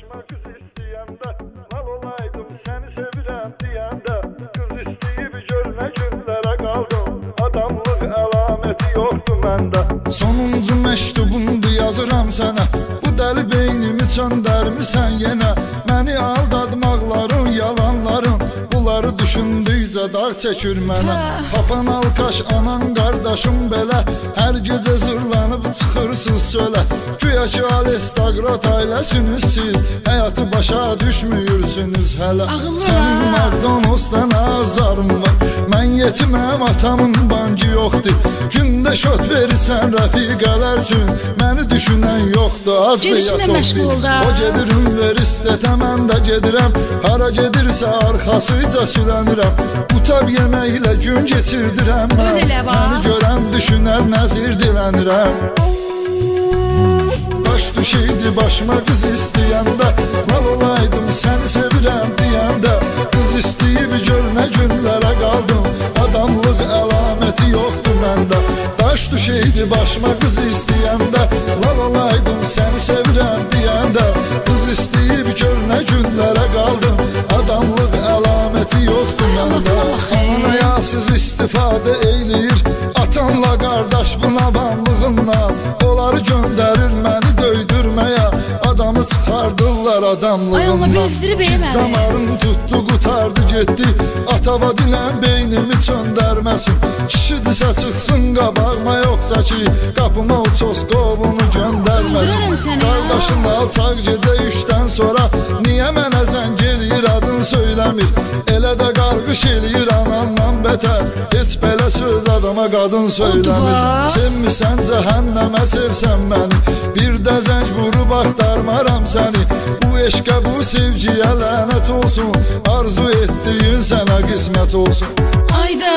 başıma kız istəyəndə, lal olaydım səni sevirəm deyəndə, qız istəyib görünə günlərə qaldım, adamlıq əlaməti yoxdur məndə. Sonuncu məktubumdu yazıram sənə, bu dəli beynimi çöndərmisən yenə, məni aldatmaqların, yalanların, bunları düşündükcə dağ çəkir mənə. Papan alkaş, anan, qardaşım belə, hər gecə zırlanıb çıxırsınız çölə, güya ki alestaqrat ailəsiniz siz, həyatı başa düşmüyürsünüz hələ. Sənin McDonald's'dan azarım var, mən yetiməm, atamın bankı yoxdur, gündə şot verirsən rəfiqələr üçün, məni düşünən yoxdur, az da yat ol bil. O gedir universitetə, mən də gedirəm, hara gedirsə arxasıca sülənirəm, qutab yeməklə gün geçirdirəm mən, məni görən düşünər nəzir dilənirəm. Baş düşeydi başıma qız istəyəndə, lal olaydım səni sevirəm deyəndə, qız istəyib görünə günlərə qaldım, adamlıq əlaməti yoxdur məndə. Baş düşeydi başıma qız istəyəndə, lal olaydım səni sevirəm deyəndə, qız istəyib görünə günlərə qaldım, adamlıq əlaməti yoxdur məndə. Ana yasız istifadə eyləyir, atanla qardaş buna vanlığından, onları göndərir məni döydürməyə, adamı çıxardırlar adamlığından. Giz damarım tutdu, qutardı getdi, atava dinən beynimi çöndərməsin, kişidirsə çıxsın qabağıma, yoxsa ki qapıma uços qovunu göndərməsin. Qardaşın alçaq gecə 3-dən sonra, niyə mənə zəng eləyir adın söyləmir, elə də qarqış eləyir anandan betər, heç belə söz adama qadın söyləmir. Sevmisən cəhənnəmə sevsən məni, bir də zəng vurub axtarmaram səni, bu eşqə bu sevgiyə lənət olsun, arzu etdiyin sənə qismət olsun. Ayda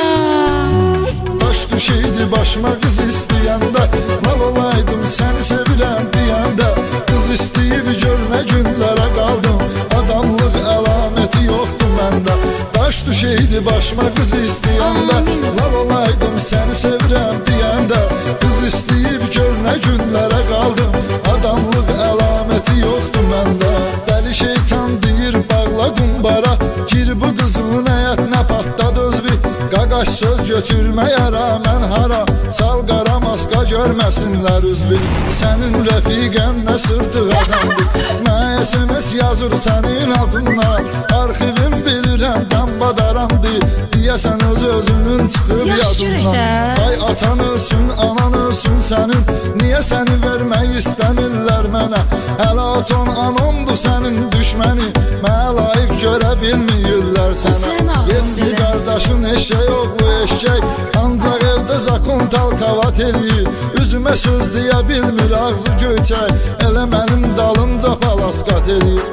baş düşeydi başıma qız istəyəndə, lal olaydım səni sevirəm deyəndə, qız istəyib görünə günlərə qaldım, adamlıq əlaməti yoxdur məndə. Baş düşeydi başıma qız istəyəndə, lal olaydım səni sevirəm deyəndə, qız istəyib görünə günlərə qaldım, adamlıq əlaməti yoxdur məndə. Dəli şeytan deyir bağla qumbara, gir bu qızın həyətinə patlat özbü, qaqaş söz götürməyə rəmən hara, sal qara maska görməsinlər üzvü. Sənin rəfiqən nə sırtıq adamdır, mənə SMS yazır sənin adınla, arxivim bilirəm dambadaramdır, deyəsən öz-özünün çıxıb yadından. Ay atan ölsün, anan ölsün sənin, niyə səni vermək istəmirlər mənə, hələ aton anondur sənin düşməni, mənə layiq görə bilməyirlər sənə. Yetdi qardaşın eşək oğlu eşək, ancaq evdə zakon talkavat eləyir, üzümə söz deyə bilmir ağzı göyçək, elə mənim dalımca palasqat eləyir.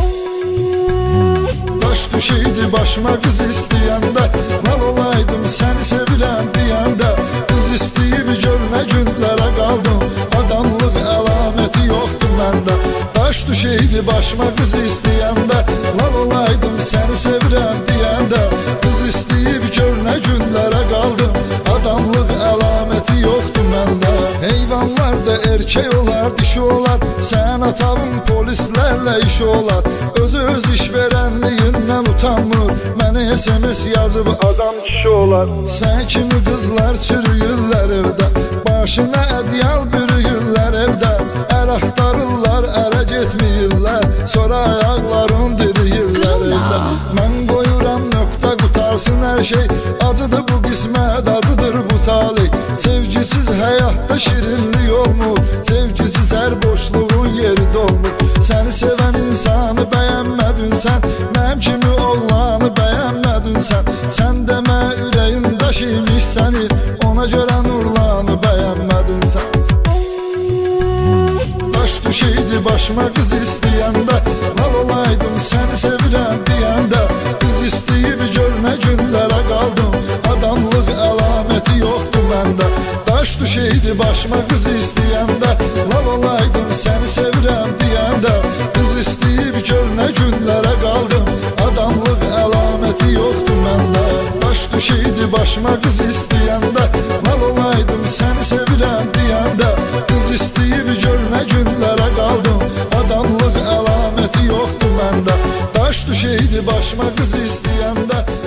Baş düşeydi başıma qız istəyəndə, lal olaydım səni sevirəm deyəndə, qız istəyib görünə günlərə qaldım, adamlıq əlaməti yoxdur məndə. Baş düşeydi başıma qız istəyəndə, lal olaydım səni sevirəm deyəndə, qız istəyib görünə günlərə qaldım, adamlıq əlaməti yoxdur məndə. Heyvanlar da erkək olar, dişi olar, sən atavın polislərlə işi olar, özü öz iş verənliyindən utanmır, mənə SMS yazıb adam kişi olar. Sən kimi qızlar çürüyürlər evdə, başına ədyal bürüyürlər evdə, ər axtarırlar, ərə getməyirlər, sonra ayaqların diriyirlər evdə. Mən qoyuram nöqtə, qutarsın hər şey, acıdır bu qismət, acıdır bu talih, sevgisiz həyatda şirinlik olmur, sevgisiz hər boşluğun yeri dolmur. Səni sevən insanı bəyənmədin sən, mənim kimi oğlanı bəyənmədin sən, sən demə ürəyin daş imiş səni, ona görə nurlanı bəyənmədin sən. Baş düşeydi başıma qız istəyəndə, lal olaydım səni sevirəm deyəndə, qız istəyib görünə günlərə qaldım, adamlıq əlaməti yoxdur məndə. Baş düşeydi başıma qız istəyəndə, lal olaydım səni sevirəm deyəndə, qız istəyib görünə günlərə qaldım, adamlıq əlaməti yoxdur məndə. Baş düşeydi başıma qız istəyəndə, lal olaydım səni sevirəm deyəndə, qız istəyib görünə günlərə qaldım, adamlıq əlaməti yoxdur. deyəndə, daş düşeydi başıma qız istəyəndə.